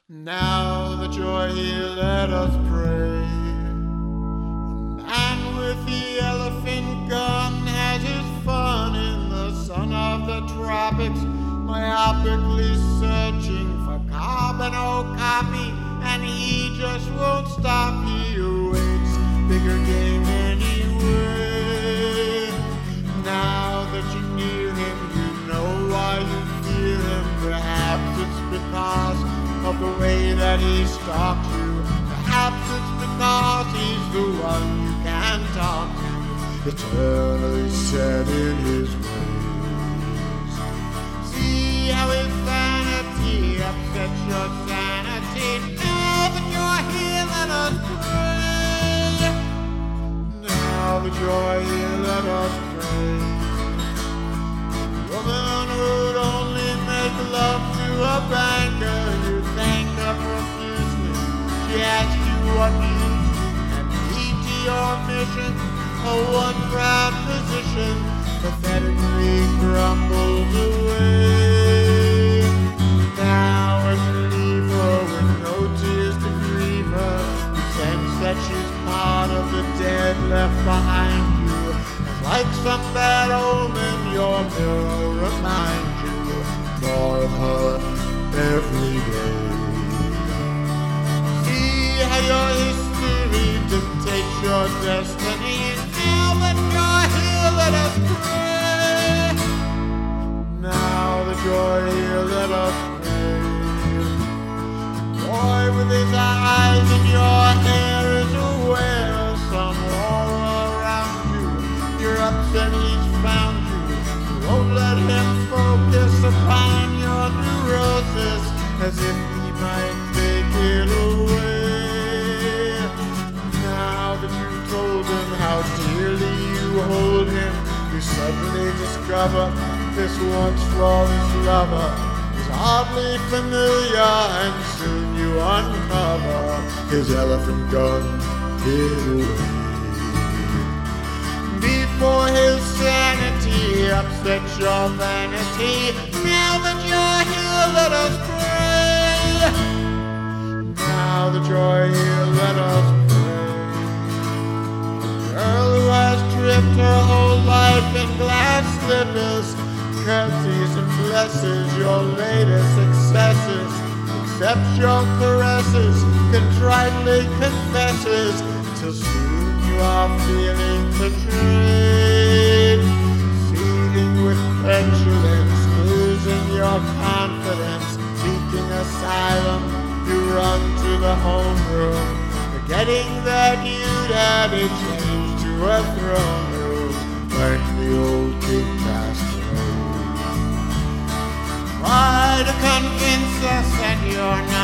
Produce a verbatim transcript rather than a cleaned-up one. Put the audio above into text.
Now that you're here, let us pray. The man with the elephant gun has his fun in the sun of the tropics, myopically searching for carbon or copy, and he just won't stop. He awaits bigger game anyway. Now that you're near him, you know why you fear him. Perhaps it's because of the way that he stalks you. Perhaps it's because he's the one you can talk to, eternally set in his ways. See how his vanity upsets your sanity. Now that you're here, let us pray. Now that you're here, let us pray. Woman who'd only make love to a banker, you thank her profusely. She asks you what needs you, and lead to your mission. A one proud position pathetically crumbles away. Now as you leave her with no tears to grieve her, you sense that she's part of the dead left behind you. And like some bad omen, your mirror reminds you more of her every day. See how your history dictates your destiny. Now that you're here, let us pray. Now that you're here, let us pray. Boy with his eyes and your hair is aware of some aura around you. You're upset he's found you. You won't let him focus upon your neurosis, as if he might take it away. Now that you've told him how dearly you hold him, you suddenly discover this once flawless lover is oddly familiar, and soon you uncover his elephant gun hid away. Before his sanity upsets your vanity, now that you're here, let us pray. Now that you're here, let us pray. A girl who has tripped her whole life in glass slippers curtsies and blesses your latest successes, accepts your caresses, contritely confesses, till soon you are feeling betrayed. Seething with petulance, losing your confidence, seeking asylum, you run to the homeroom, forgetting that you'd had it changed to a throne room, like the old king passed away. Try to convince us that you're not